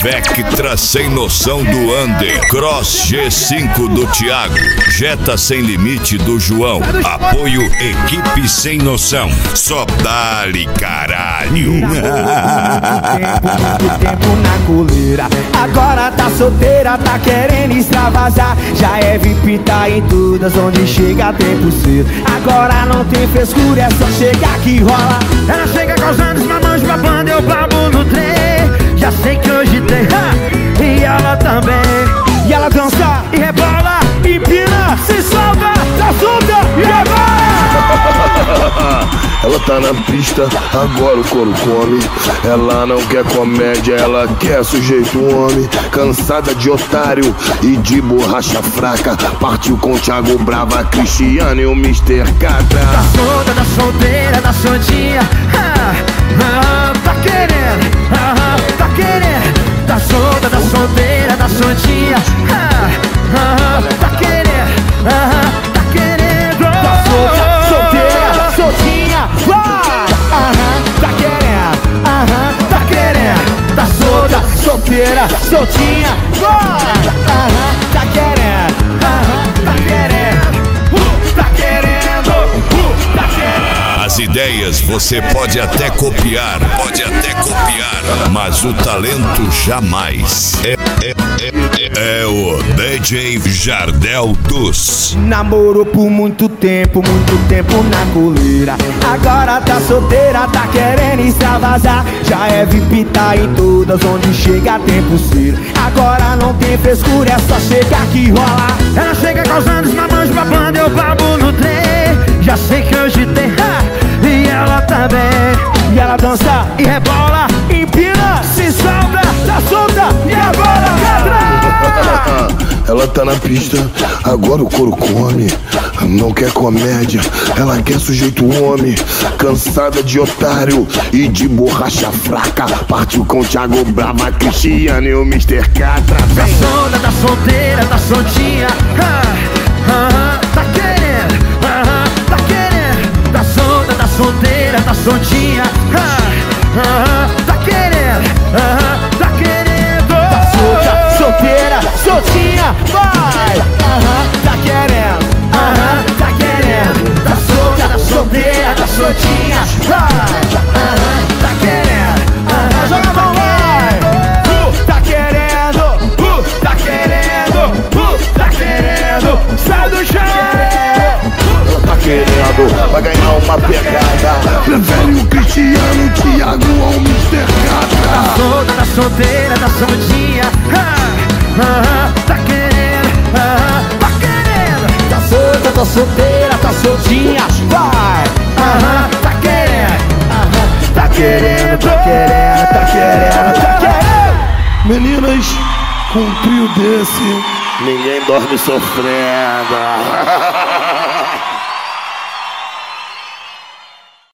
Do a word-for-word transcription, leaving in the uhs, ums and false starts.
Vectra sem noção do Under, Cross G cinco do Thiago, Jetta sem limite do João. Apoio Equipe Sem Noção. Só dá-lhe caralho. Muito tempo, muito tempo na coleira. Agora tá solteira, tá querendo extravasar. Já é V I P, tá em todas, onde chega tem pulseira. Agora não tem frescura, é só chegar que rola. Ela chega causando os mamães, babando, eu babo no trem. Já sei que hoje tem, ha! E ela também. E ela dança e rebola, empina, se solta, tá solta e rebola. Ela tá na pista, agora o couro come. Ela não quer comédia, ela quer sujeito homem. Cansada de otário e de borracha fraca. Partiu com o Thiago Brava, Cristiano e o mister Catra. Tá solta, tá solteira, tá soltinha, ah, ah, tá querendo, ah, tá querendo. Tá solta, tá solteira, tá soltinha, ah, ah, tá querendo, ah, tá querendo. Tá solta, solteira, soltinha, vai, ah, tá querendo, ah, tá querendo. Tá solta, solteira, soltinha, vai, ah, tá querendo, ah, tá querendo, uh, tá querendo, uh, tá querendo. As ideias você pode até copiar, pode até copiar, mas o talento jamais. É, é, é, é o D J Jardel dos. Namorou por muito tempo, muito tempo na coleira. Agora tá solteira, tá querendo extravasar. Já é V I P, tá em todas, onde chega tem pulseira. Agora não tem frescura, é só chegar que rola. Ela chega causando os mamães, babando, eu babo no trem. Já sei que hoje tem, ha! E ela também. E ela dança e rebola, empina, se solta, tá solta e rebola. Ela tá na pista, agora o couro come. Não quer comédia, ela quer sujeito homem. Cansada de otário e de borracha fraca. Partiu com o Thiago Brava, Cristiano e o mister Catra. Tá solta, tá solteira, tá soltinha, ah, ah, tá querendo, ah, tá querendo. Tá solta, tá solteira, tá soltinha, ah, ah, tá querendo, ah, tá querendo. Tá solta, solteira, soltinha, vai, ah, tá querendo, ah, tá querendo. Tá solta, tá solteira, tá soltinha, vai, ah, tá querendo, ah, joga a mão, vai, uh, tá querendo, uh, tá querendo, uh, tá querendo, sai do chão. Tá querendo, vai ganhar uma pegada. Prefere o Cristiano, o Thiago ao mister Catra. Tá solta, tá solteira, tá soltinha, ah, ah, tá querendo, ah, tá querendo. Tá solta, tá solteira, tá soltinha, vai, ah, tá querendo, ah, tá querendo, tá querendo, tá querendo, tá querendo. Meninas, com um trio desse, ninguém dorme sofrendo.